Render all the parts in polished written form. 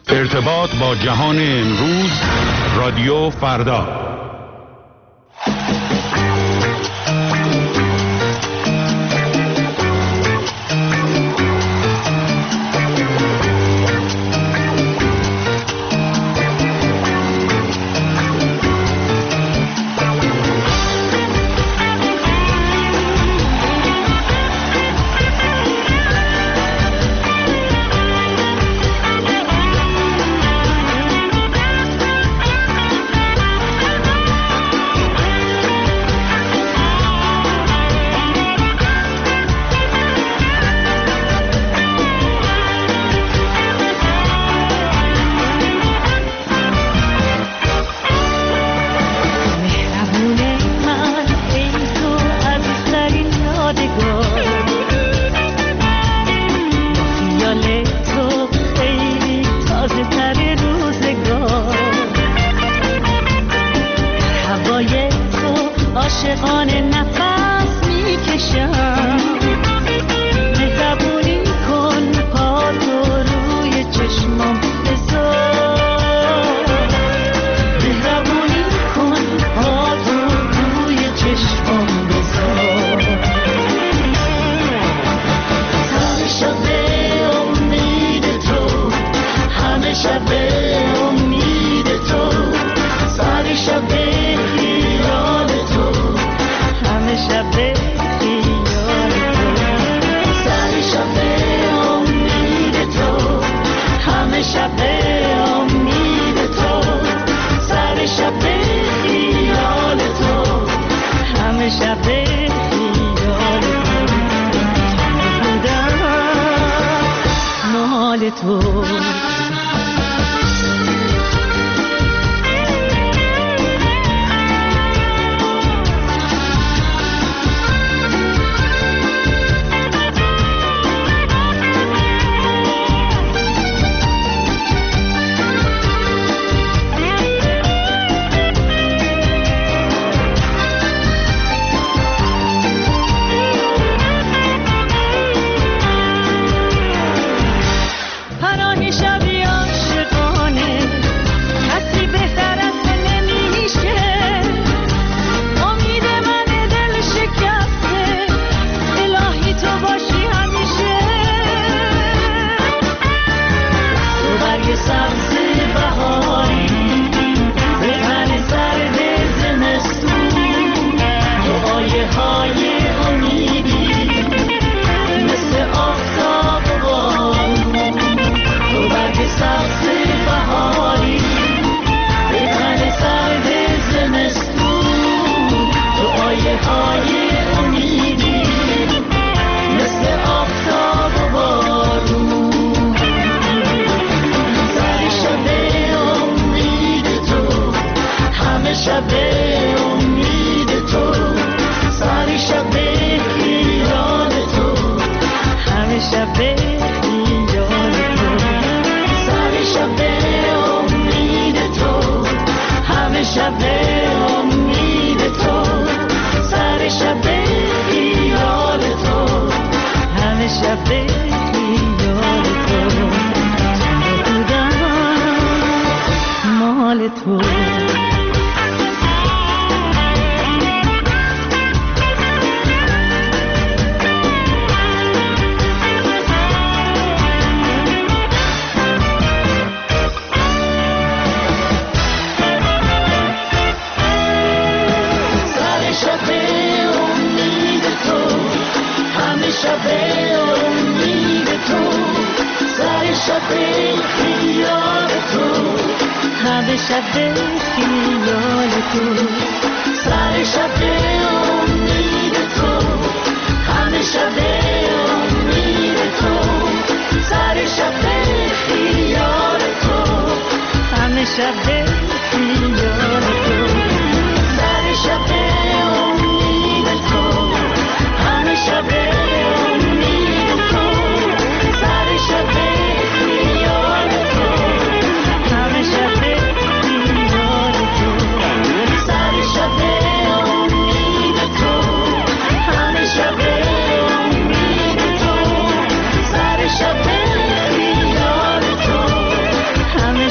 ارتباط با جهان امروز، رادیو فردا.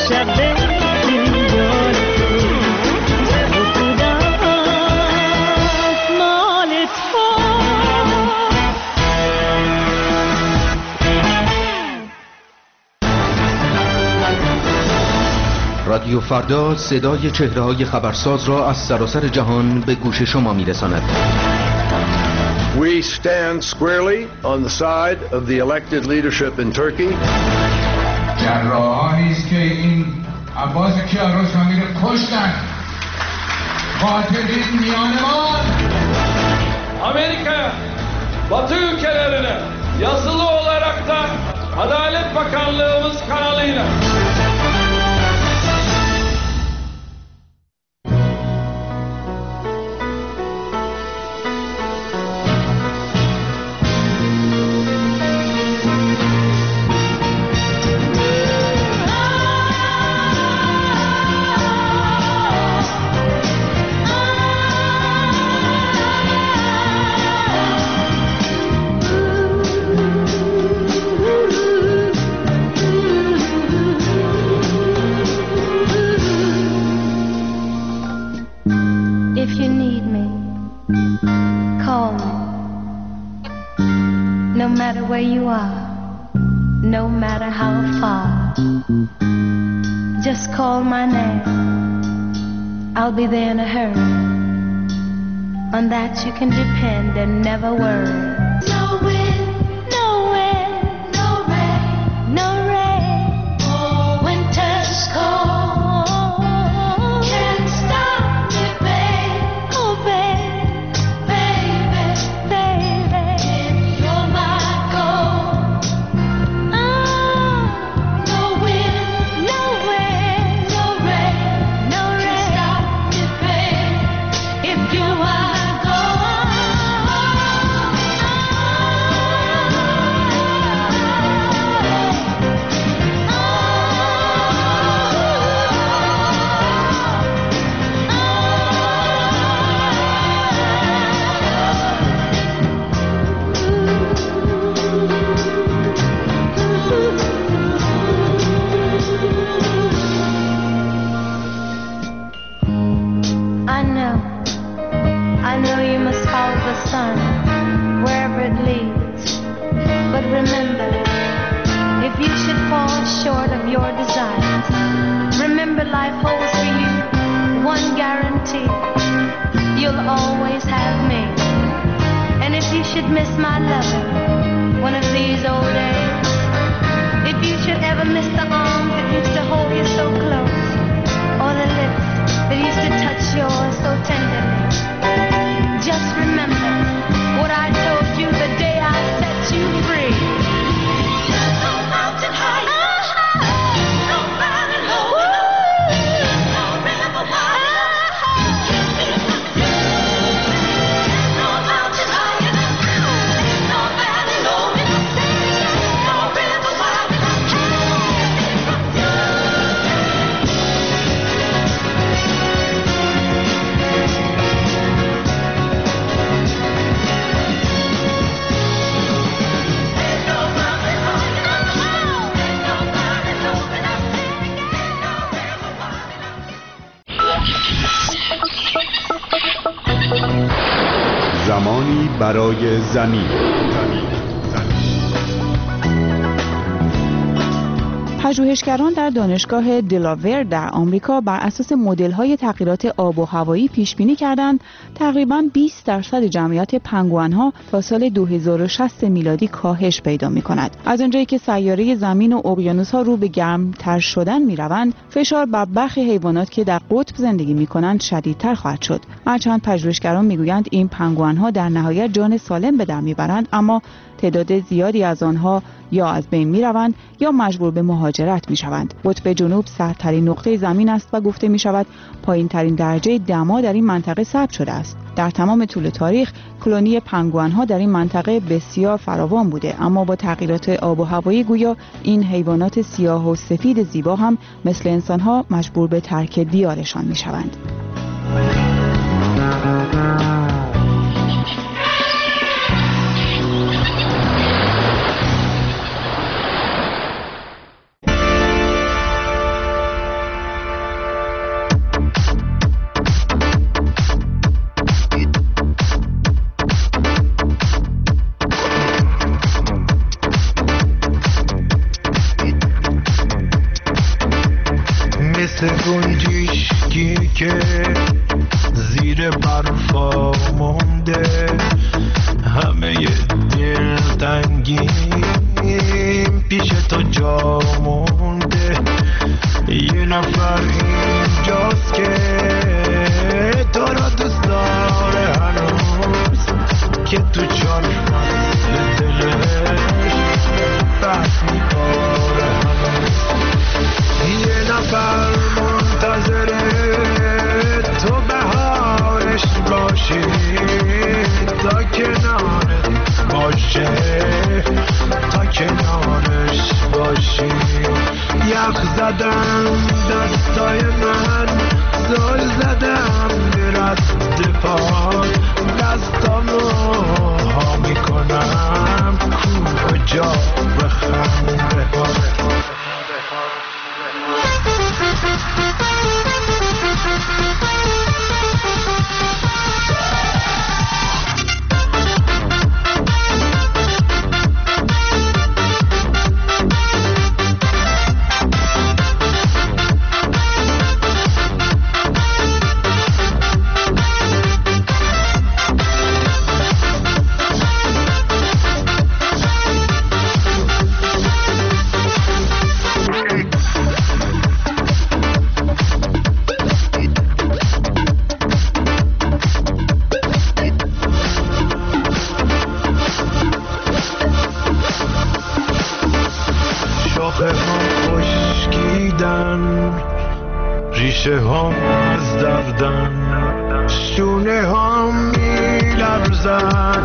رادیو فردا صدای چهره‌های خبرساز را از سراسر جهان به گوش شما می‌رساند. We stand squarely on the side of the elected leadership in Turkey. جراحانی است که این عباس کیارستمی رو کشتن. قاتلین میان ما. Amerika Batı ülkelerine yazılı olarak da Adalet Bakanlığımız kanalıyla where you are, no matter how far. Just call my name, I'll be there in a hurry. On that you can depend and never worry. No wind, no wind, no rain, no rain. Oh, winter's cold can't stop me, babe. Oh, babe, baby, baby, you're my gold. Oh, no wind, no wind, no rain, no rain. Can't stop me, babe, if you are. I know you must follow the sun wherever it leads. But remember, if you should fall short of your desires, remember life holds for you one guarantee. You'll always have me. And if you should miss my loving one of these old days, if you should ever miss the arms that used to hold you so close, or the lips that used to touch yours so tenderly, just remember what I told you the day I set you free. There's no mountain high, no valley low, no river wide, there's no mountain high, no valley low, no river wide. زمانی برای زمین. پژوهشگران در دانشگاه دلاور در آمریکا بر اساس مدل‌های تغییرات آب و هوایی پیش‌بینی کردند تقریباً 20% جمعیت پنگوئن‌ها تا سال 2060 میلادی کاهش پیدا می‌کند. از آنجایی که سیاره زمین و اقیانوس‌ها رو به گرم‌تر شدن می‌روند، فشار بر برخی حیوانات که در قطب زندگی می‌کنند شدیدتر خواهد شد. هرچند پژوهشگران می‌گویند این پنگوئن‌ها در نهایت جان سالم به در می‌برند، اما تعداد زیادی از آنها یا از بین می‌روند یا مجبور به مهاجرت می‌شوند. قطب جنوب سردترین نقطه زمین است و گفته می‌شود پایین‌ترین درجه دما در این منطقه ثبت شده است. در تمام طول تاریخ کلونی پنگوئن‌ها در این منطقه بسیار فراوان بوده، اما با تغییرات آب و هوایی گویا این حیوانات سیاه و سفید زیبا هم مثل انسان‌ها مجبور به ترک دیارشان می‌شوند. مثل گنجشکی که زیر برفا مونده، همه دلتنگیم پیش تو جا مونده. یه نفر اینجاست که تو را دوست داره هنوز، که تو چار فصل دلش بحث می‌کنه هنوز. یه نفر منتظره تو بهارش باشی، تا کنارت باشه، تا کنارش باشی. یخ زدم دستای من، زل زدم به رد پاد، دستامو ها میکنم کجا بخنده ها. ریشه هم از دردن، شونه هم میلرزن،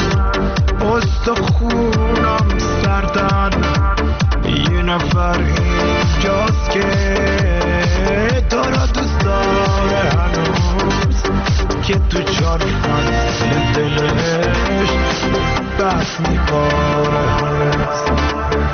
استخونم سردن. یه نفر اینجاست که تو را دوست داره هنوز، که تو چار فصل دلش بحث می‌کنه هنوز.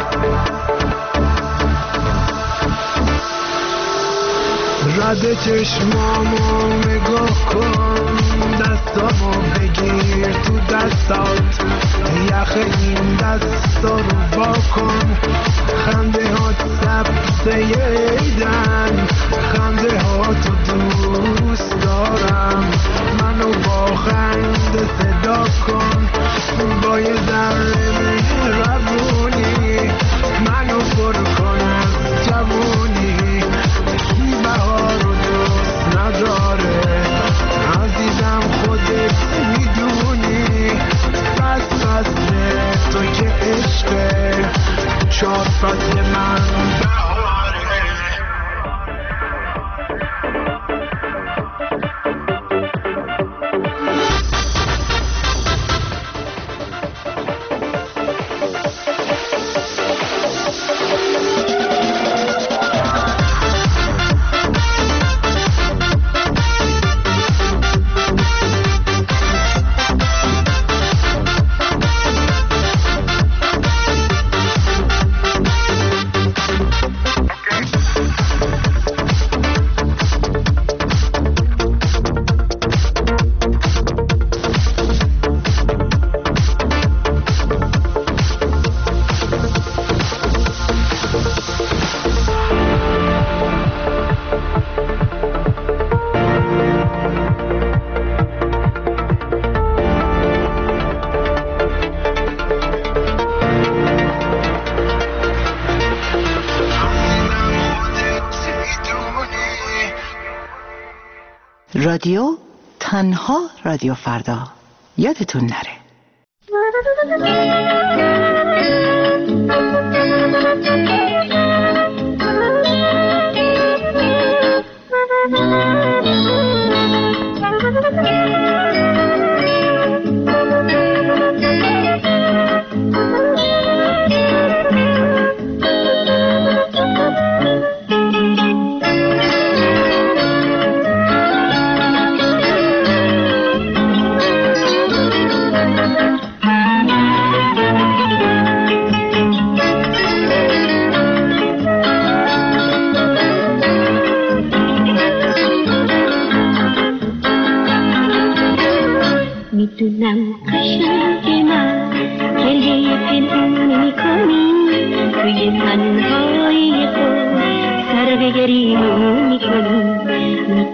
رد چشمامو نگاه کن، دستامو بگیر تو دستات، یخ این دستا رو با کن. خنده هات سبزه ایدن، خنده هاتو دوست دارم. منو با خنده صدا کن، با یه ذره مهربونی منو پر کن از جوونی. بهار رو دوست نداره عزیزم، خودت میدونی. بس فصل تو که عشقه، چار فصل من بهاره. رادیو تنها رادیو فردا، یادتون نره.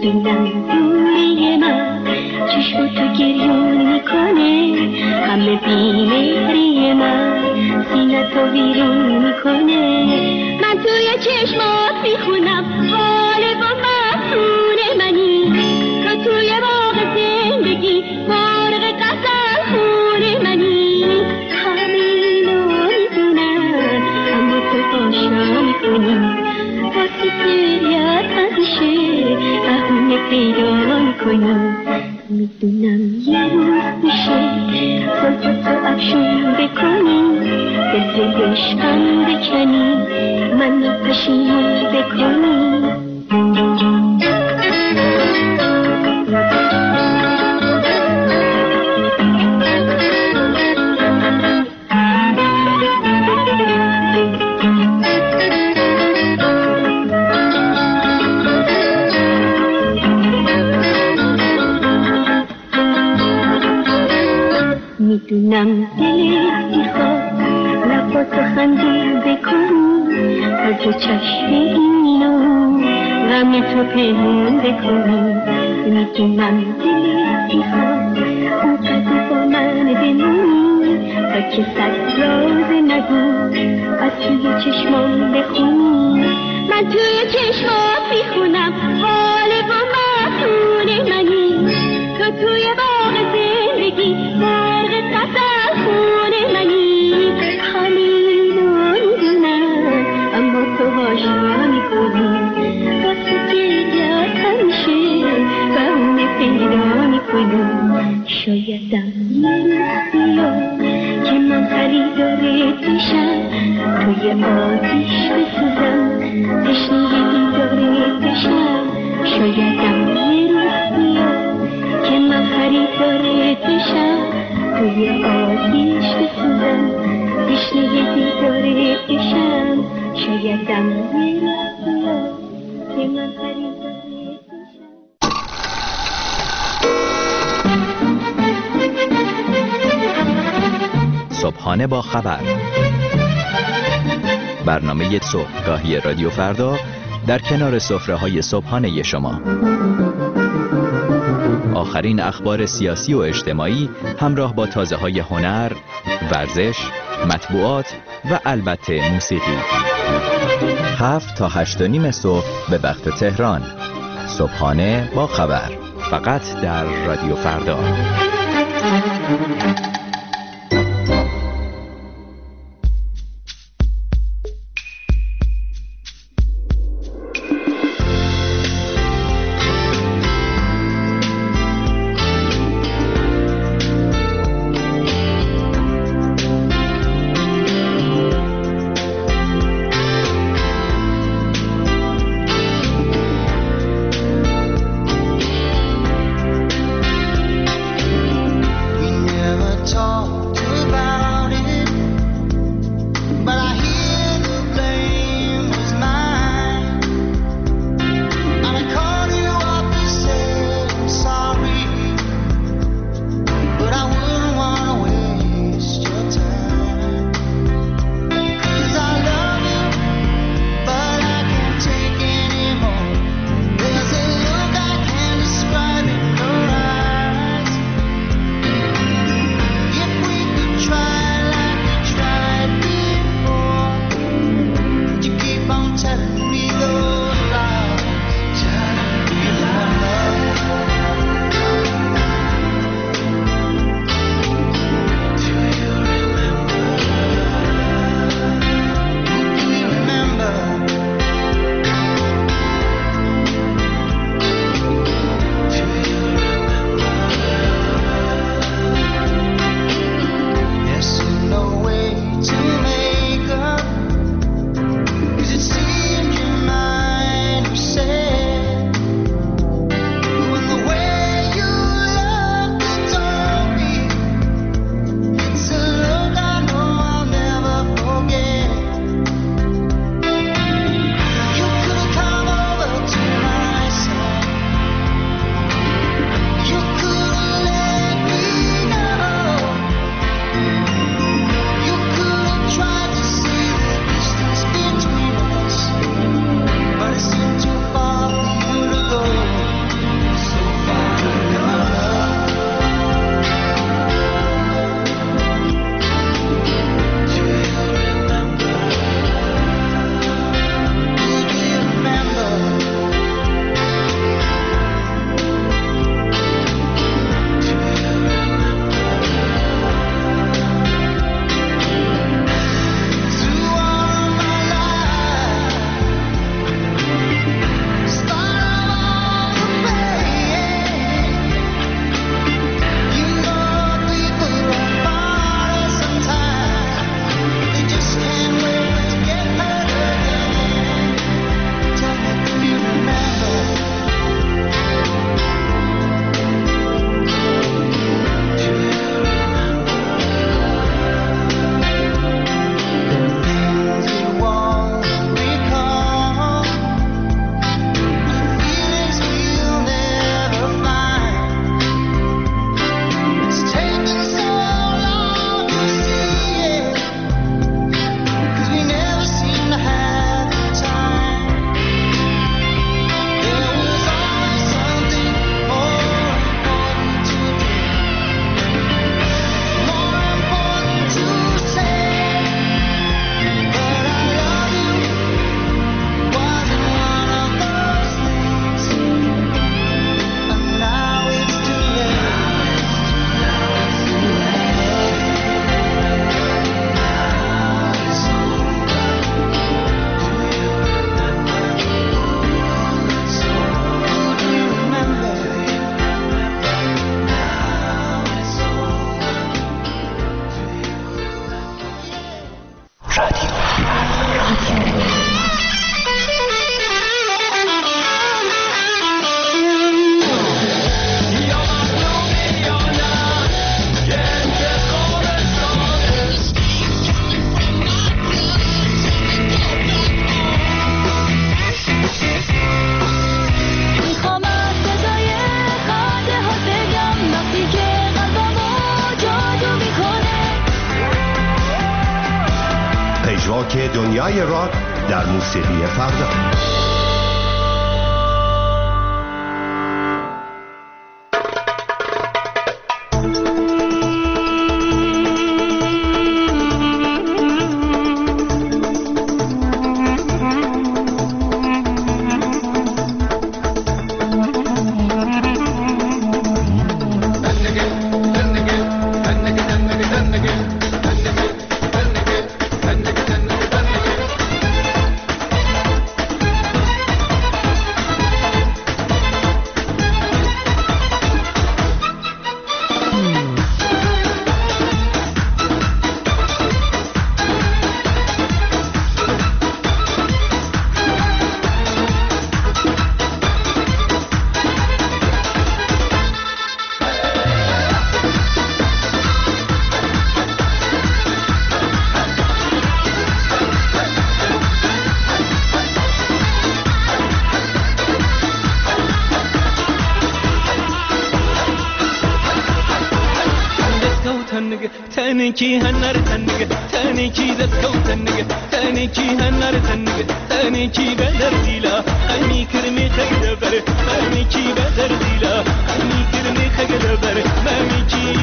میدونم دوری من چشم تو گریون میکنه، همه بیمهری من سینه تو ویرون میکنه. من توی چشمات میخونم حال با مفتون منی، تو توی باغ زندگی فارغ غزل خون منی. همه اینو میدونم اما تو فاشا میکنی، واسه گریت ازشه بهونه پیدا میکنی. میدونم یه روز میشه تو افشون بکنی، دل عشقم بکنی، منو پشیمون بکنی. میدونم دلت میخواد لباتو خنده بکنی، از چشم اینو غم تو پنهون بکنی. میدونم دلت میخواد اونقدر با من بمونی، تا که صد راز نگو از توی چشمام بخونی. من توی چشمات میخونم حال با مفتون منی، تو توی باغ زندگی برق غزل خون منی. همینو میدونم اما تو هاشا میکنی، واسه گریت همیشه بهونه پیدا میکنی. شایدم یه روز بیاد که من خریدارت بشم، توی آتیش بسوزم تشنه دیدارت بشم. شایدم یه روز بیاد که من خریدارت بشم، توی آتیش بسوزم تشنه دیدارت بشم. شایدم یه روز بیاد که من خریدارت بشم. صبحانه با خبر، برنامه صبحگاهی رادیو فردا در کنار سفره‌های صبحانه شما. آخرین اخبار سیاسی و اجتماعی همراه با تازه‌های هنر، ورزش، مطبوعات و البته موسیقی. 7 تا 8:30 صبح به وقت تهران. صبحانه با خبر، فقط در رادیو فردا. We never talk. دنیای راک در موسیقی فردا. تنكي هنر تنك تنكي ذكو تنك تنكي هنر تنك تنكي بدر ديلا أني كرمي خجدبر تنكي بدر ديلا أني كرمي خجدبر تنكي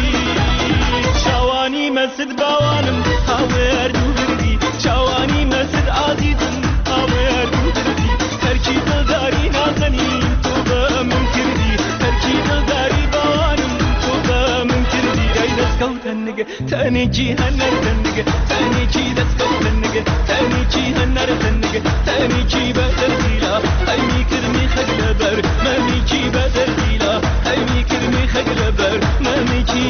شواني مسد باوانم هاور دوردي شواني مسد عزيزم هاور دوردي تركي دلداري نازني توبا ممكردي تركي دلداري باوانم توبا ممكردي تنك تنكي هنر تنك تنكي دسكو تنك تنكي هنر تنك تنكي بدر ديلا أيمي كرمي خجلبر ماميكي بدر ديلا أيمي كرمي خجلبر ماميكي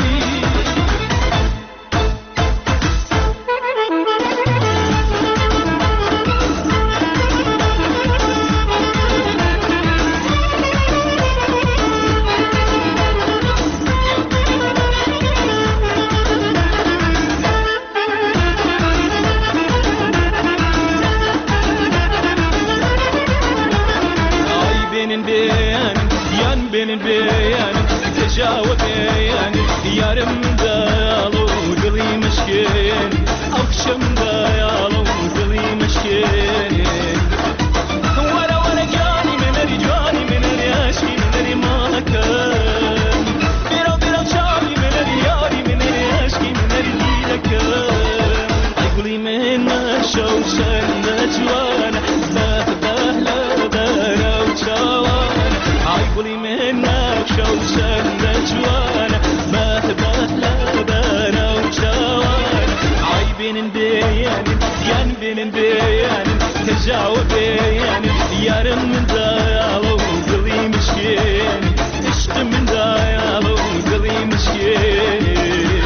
بين بيان تجاوب بيان يارم دالو قلي مشكين أخشم دالو قلي مشكين ولا جاني من رجاني من رياشي من رماكم بيرو شامي من رياري من رياشي من ريدكم قلي من شوشن نجوانا بهلا دارو شوان قولي منك شوشن نجوانا ما تبهلا بانا وشوان عايبين بيان يان بين بيان تجاوب بيان يارم من دايالو قولي مشكين عشت من دايالو قولي مشكين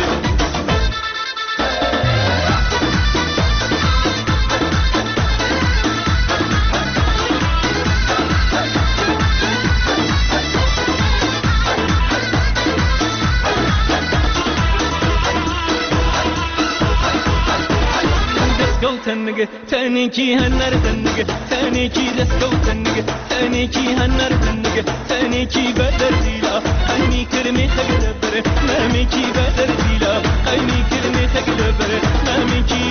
تنك تنكي هنر تنك تنكي دسكو تنك تنكي هنر تنك تنكي بدر ديلا أيمي كرمي خجلبر ماميكي بدر ديلا أيمي كرمي خجلبر ماميكي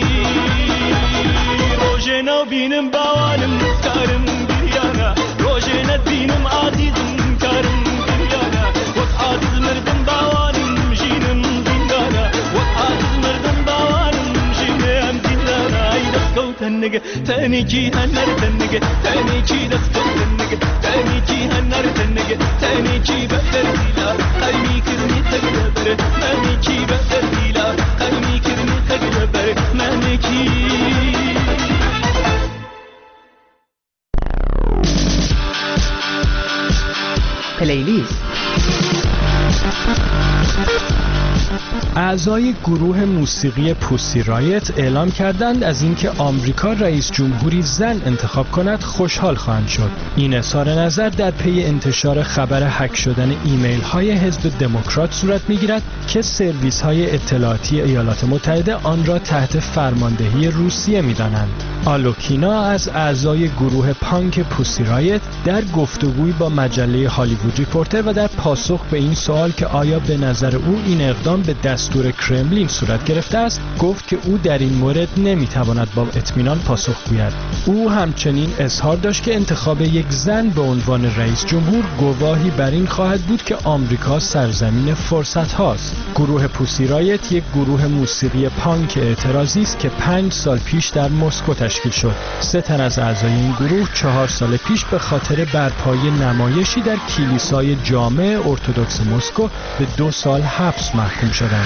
روجنا بينم باوانم كارم بريانا روجنا بينم عزيزم كارم بريانا وقعد مردم باوانم جينم زندانا وقعد مردم باوانم جينم زندانا تنك تنكي هنر تنك تنكي دسكو تنك تنكي هنر تنك تنكي بدر ديلا أيمي كرمي خجلبر ماميكي بدر ديلا أيمي كرمي خجلبر ماميكي پلیلیست. اعضای گروه موسیقی پوسی رایت اعلام کردند از اینکه آمریکا رئیس جمهوری زن انتخاب کند خوشحال خواهند شد. این اظهار نظر در پی انتشار خبر هک شدن ایمیل های حزب دموکرات صورت میگیرد که سرویس های اطلاعاتی ایالات متحده آن را تحت فرماندهی روسیه می‌دانند. آلوکینا از اعضای گروه پانک پوسی رایت در گفتگویی با مجله هالیوود ریپورتر و در پاسخ به این سوال که آیا به نظر او این اقدام اقدام به دستور کرملین صورت گرفته است، گفت که او در این مورد نمیتواند با اطمینان پاسخ گوید. او همچنین اظهار داشت که انتخاب یک زن به عنوان رئیس جمهور گواهی بر این خواهد بود که آمریکا سرزمین فرصت هاست. گروه پوسی رایت یک گروه موسیقی پانک اعتراضی است که 5 سال پیش در مسکو تشکیل شد. 3 تن از اعضای این گروه 4 سال پیش به خاطر برپایی نمایشی در کلیسای جامع ارتدوکس مسکو به 2 سال حبس محکوم شدند.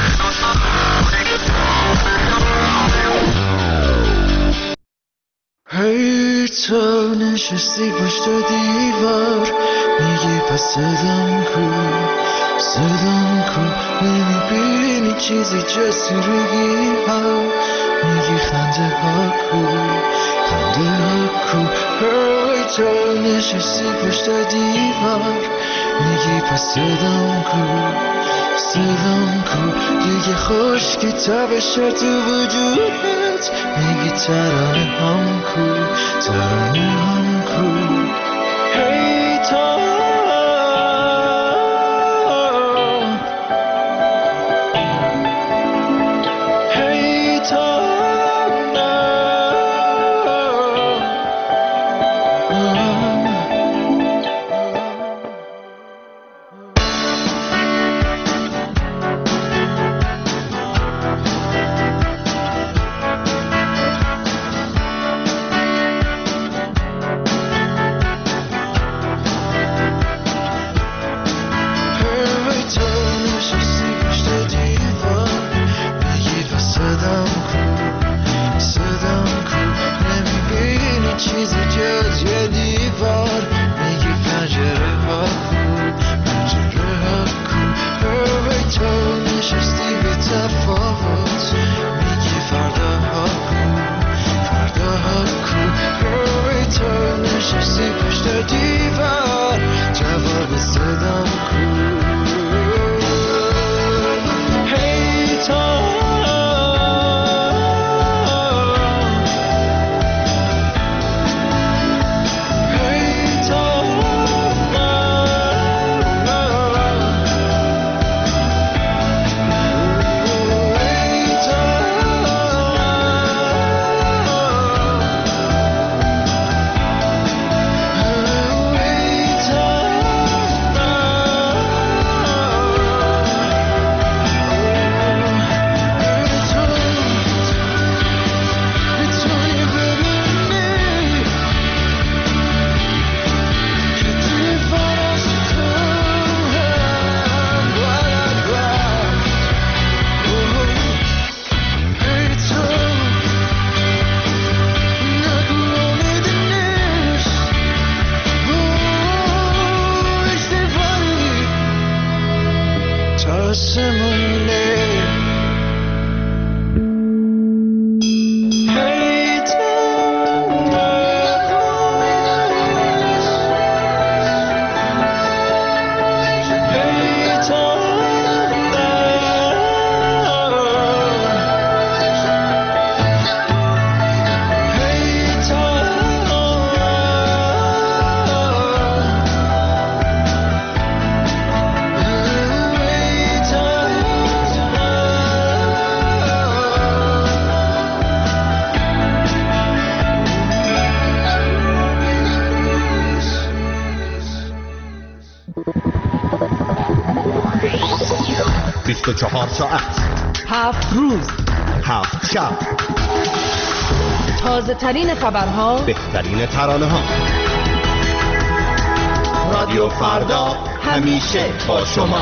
هی تو نشستی پشت دیوار، میگی پس صدام کو نمیبینی چیزی جز تیرگی ها، میگی خنده ها کو هی تو نشستی پشت دیوار، میگی پس صدام کو دیگه خشکی تبشه تو وجودت، میگی ترانه هم کو هی تا چهار ساعت 7 روز 7 شب، تازه ترین خبرها، بهترین ترانه ها. رادیو فردا همیشه با شما.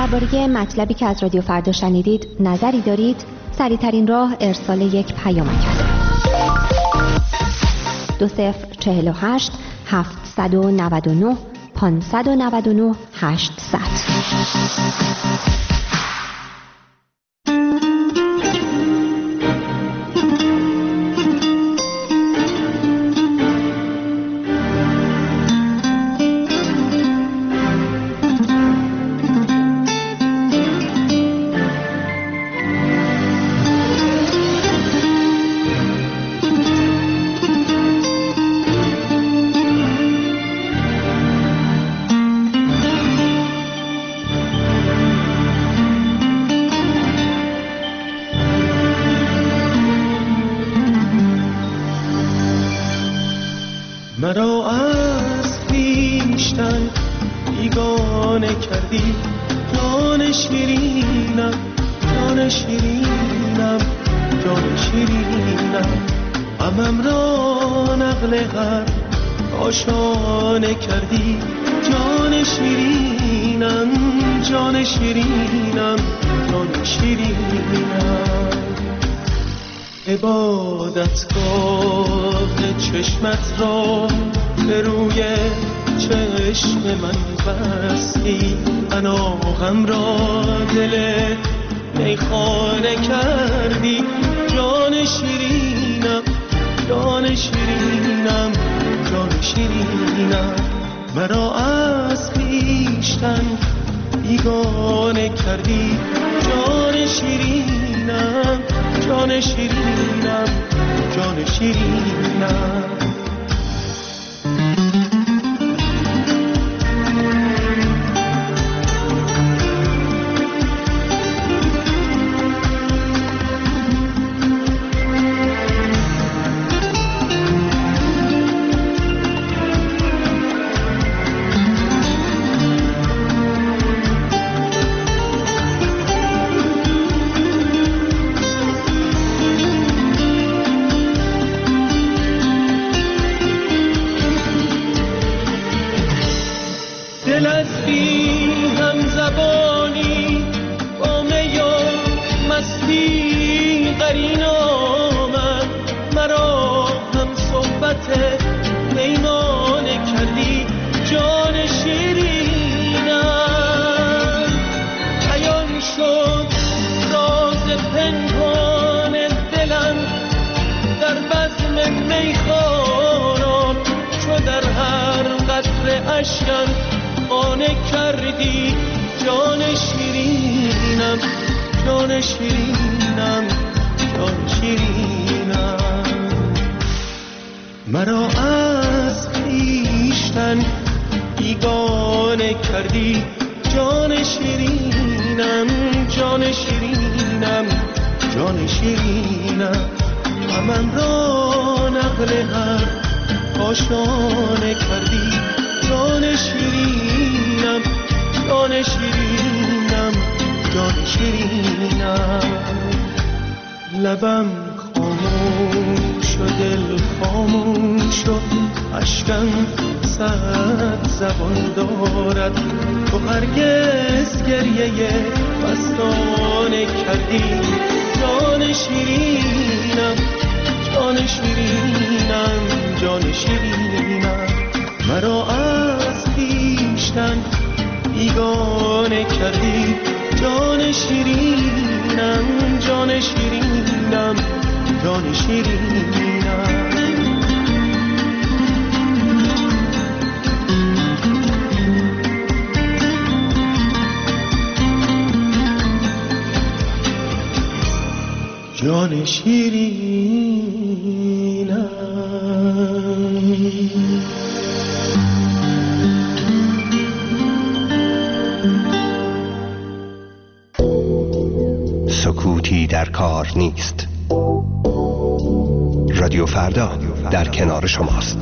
درباره مطلبی که از رادیو فردا شنیدید نظری دارید؟ سریع‌ترین راه ارسال یک پیامک است. 2048 799 599 800. مرا از خویشتن بیگانه کردی، جان شیرینم، جان شیرینم، جان شیرینم. غمم را نقل هر آشانه کردی، جان شیرینم، جان شیرینم، جان شیرینم. عبادتگاه چشمت را به روی چشم من بستی، پناهم را دل میخانه کردی، جان شیرینم، جان شیرینم، جان شیرینم. مرا از خویشتن بیگانه کردی، جان شیرینم، جان شیرینم، جان شیرینم. دل از بی هم زبانی با می و مستی قرین آمد، مرا هم صحبت پیمانه کردی، جان شیرینم. عیان شد راز پنهان دلم در بزم میخواران، چو در هر قطره اشکم خانه کردی، جان شیرینم، جان شیرینم، جان شیرینم. مرا از خویشتن بیگانه کردی، جان شیرینم، جان شیرینم، جان شیرینم. غمم را نقل هر آشانه کردی، جان شیرینم، جان شیرینم، جان شیرینم. لبم خاموش و دل خاموش و اشکم صد زبان دارد، تو هرگز گریه مستانه کردی، جان شیرینم، جان شیرینم، جان شیرینم. مرا از خویشتن بیگانه کردی، جان شیرینم، جان شیرینم، جان شیرینم. جان شیرینم. سکوتی در کار نیست. رادیو فردا در کنار شماست.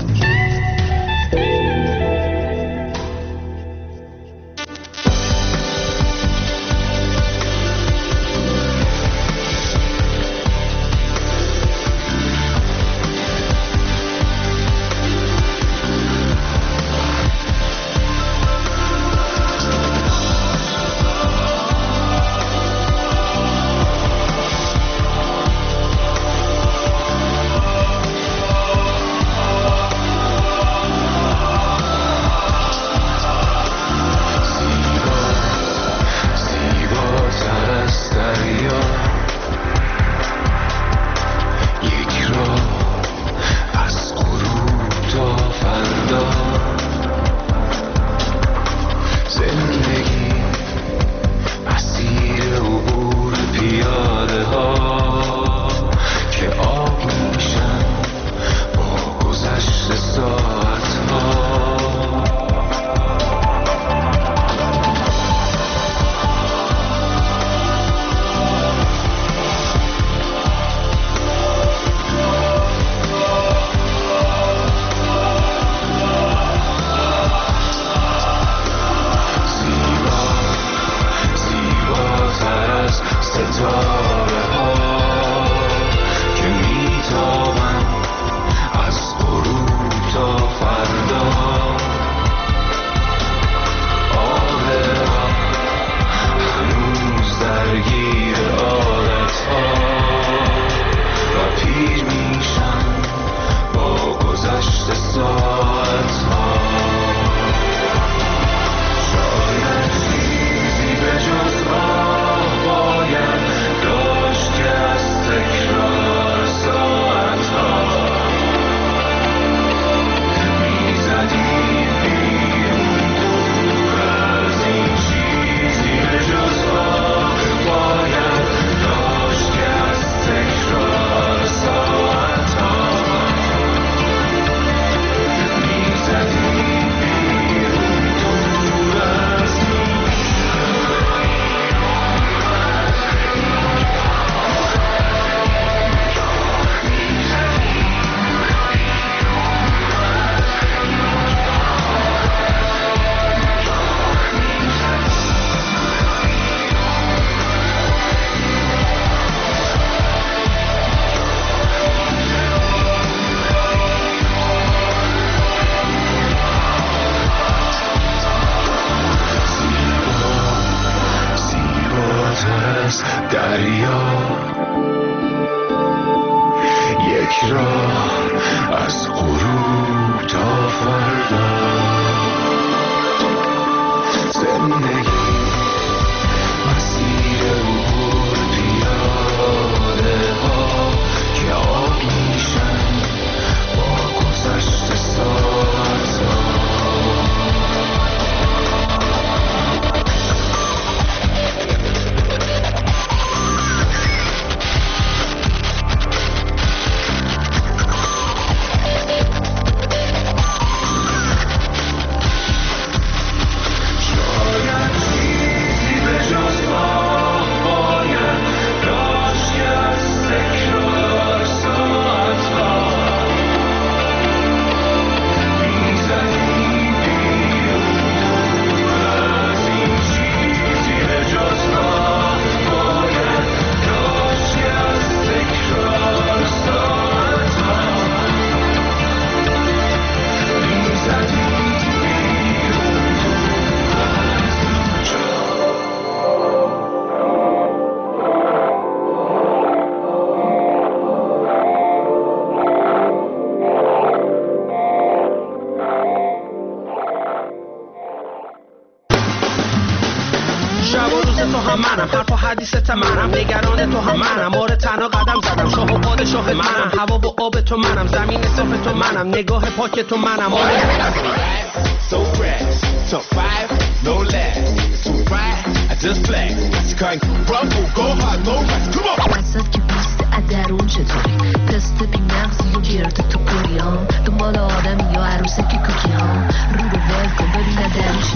نگاه پاک تو منم So fresh, so five, no less. So right, I just flex. Skank, rumble, go hard, no rest. Come on. وسط که بیست درون چطوری پست بی مغزی و گرد تو کوریام دنبال آدم یا عروسه که کوکی ها رو رو ول کن ببینه درش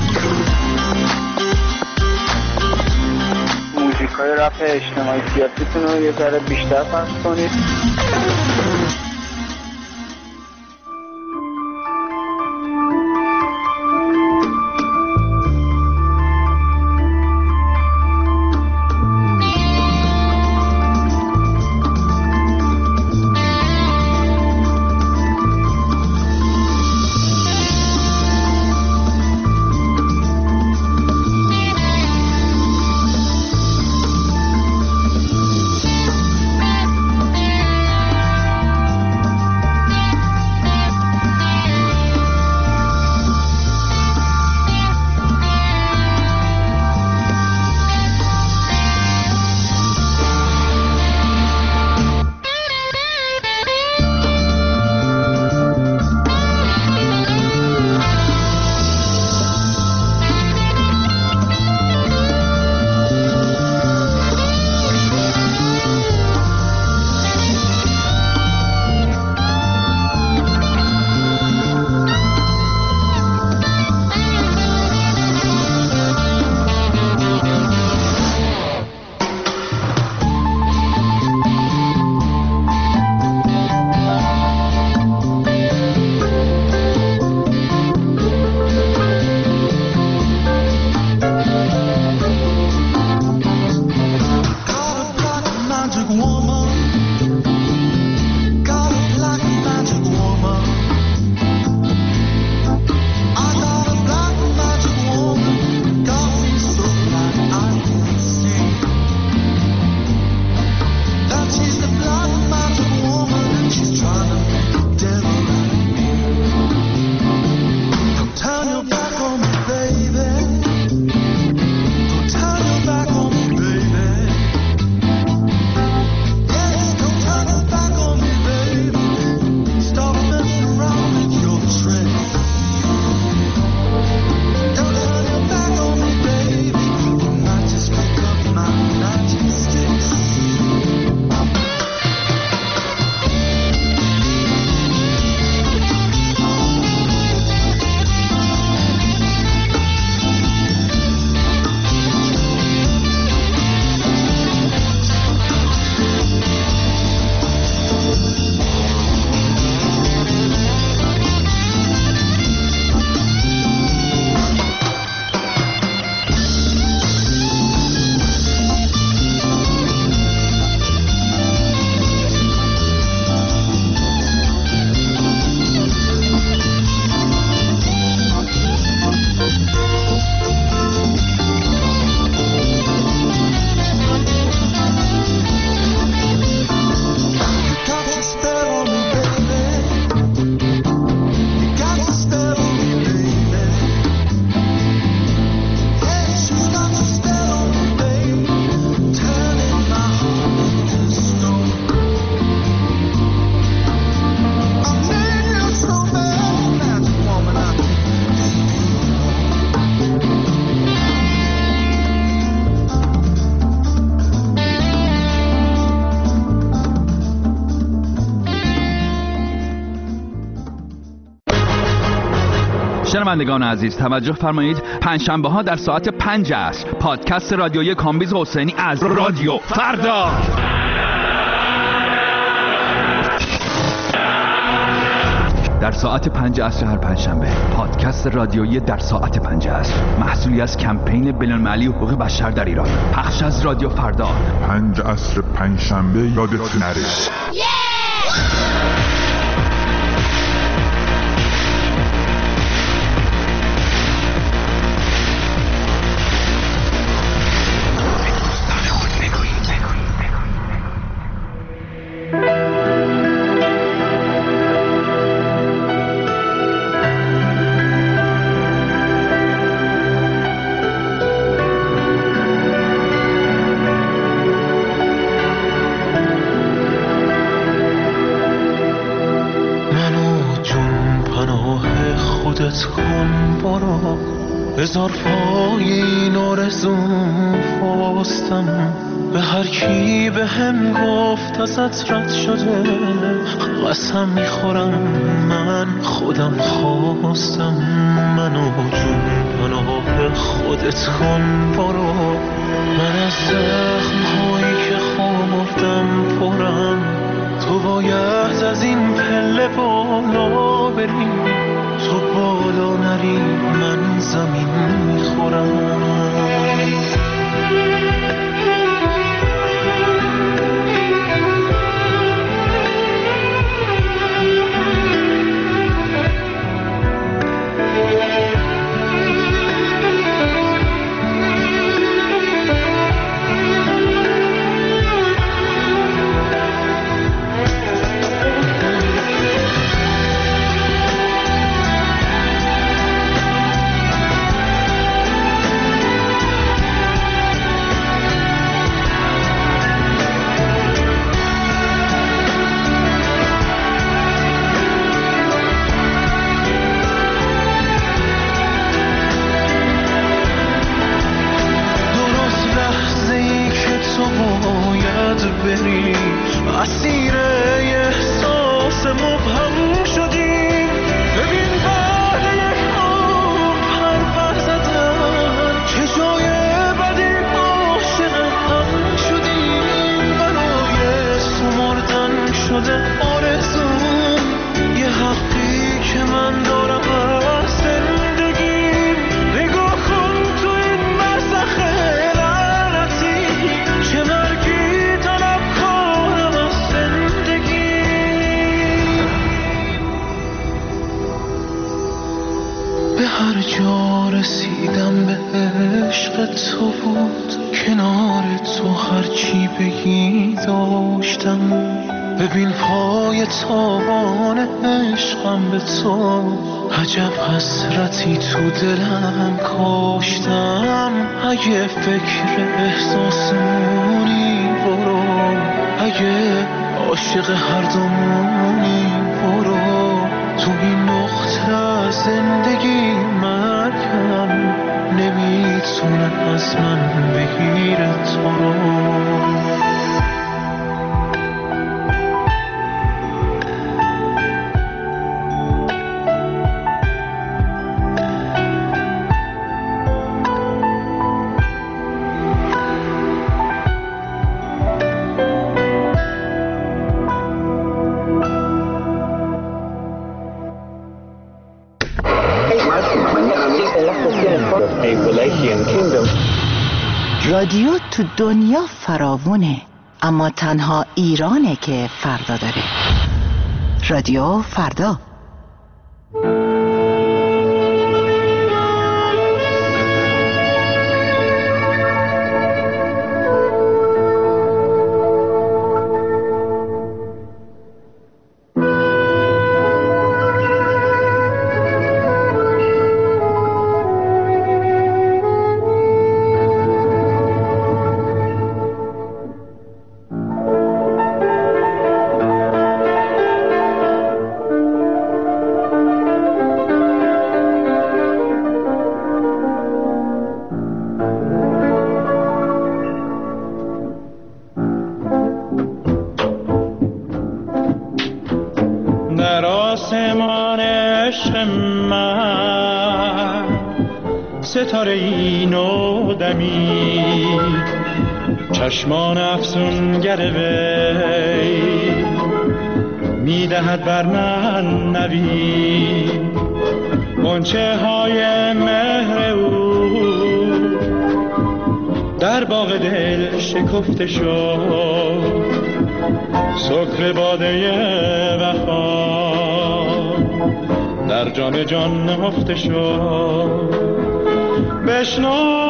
موزیک های رپ اجتماعی سیاسیتون رو یه ذره بیشتر پخش کنید. شنوندگان عزیز توجه فرمایید، پنجشنبه ها در ساعت 5 عصر پادکست رادیویی کامبیز حسینی از رادیو فردا. در ساعت 5 عصر هر پنجشنبه پادکست رادیویی در ساعت 5 عصر، محصولی از کمپین بین‌المللی حقوق بشر در ایران، پخش از رادیو فردا. 5 عصر پنجشنبه یادت نره. بذار پای این آرزوم فاستم، به هر کی به هم گفت ازت رد شده قسم میخورم من خودم خواستم. منو جون پناه خودت کن برو، من از زخم‌هایی که خوردم پرم، تو باید از این پله بالا بری، تو بالا نری من زمین میخورم. اسیر احساس مبهم شدیم، ببین بعد یک عمر پرپر زدن چه جای بدی عاشق هم شدیم. برای سمردن شده آرزوم، یه حقی که من دارم از زندگیم. نگاه کن تو این برزخ لعنتی، چه مرگی به هر جا رسیدم به عشق تو بود، کنار تو هرچی بگی داشتم. ببین پای تابان عشقم به تو، عجب حسرتی تو دلم کاشتم. اگه فکر احساسمونی برو، اگه عاشق هر دومونی برو، تو این نقطه زندگی مرگم نمیتونه از من بگیره تو رو. رادیو تو دنیا فراوونه، اما تنها ایرانه که فردا داره. رادیو فردا. در آسمان عشق من ستاره ای نو دمید، چشمان افسونگر وی میدهد بر من نوید. غنچه های مهر او در باغ دل شکفته شد، سکر باده وفا در جام جان نهفته شد. بشنو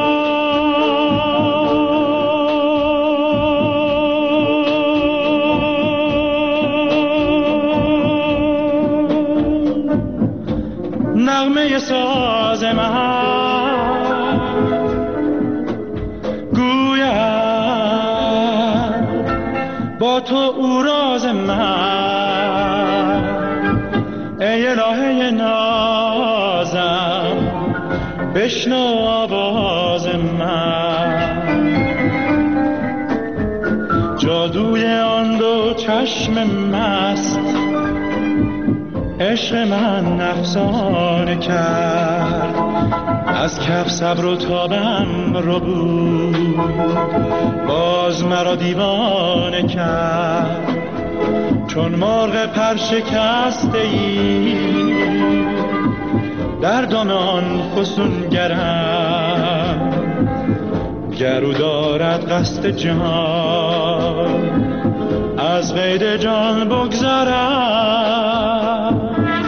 نغمه ساز من، گوید با تو او راز من. ای الهه نازم بشنو آواز من. جادوی آن دو چشم مست عشق من افسانه کرد، از کف صبر و تابم رو بود، باز مرا دیوانه کرد. چون مرغ پر شکسته ای در دم آن فسونگرم، گرو دارد قصد جان از قید جان بگذرم.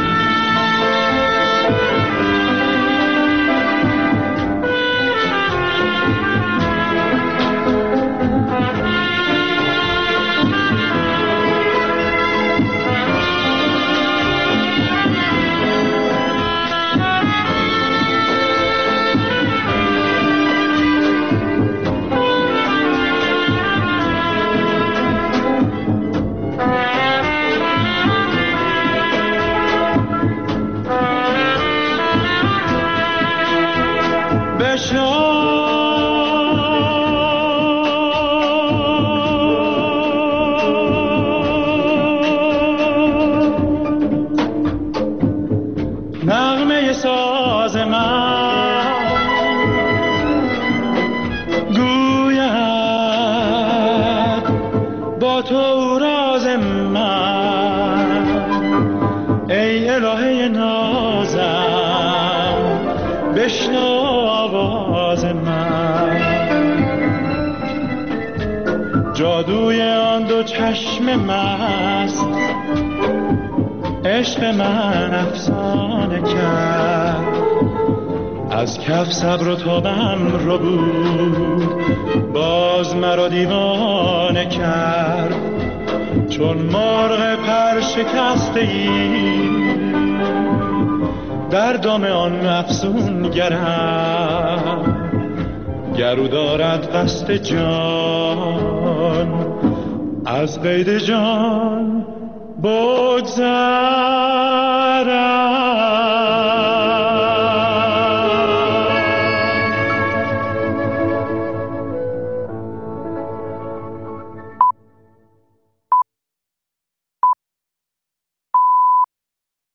نغمه ساز من، گوید با تو راز من. ای الهه نازم بشنو آواز من. جادوی آن دو چشم مست عشق من افسانه کرد، از کف صبر و تابم رو بود، باز مرا دیوانه کرد. چون مرغ پر شکسته ای در دام آن افسونگرم، گرو دارد قصد جان از قید جان بگذر.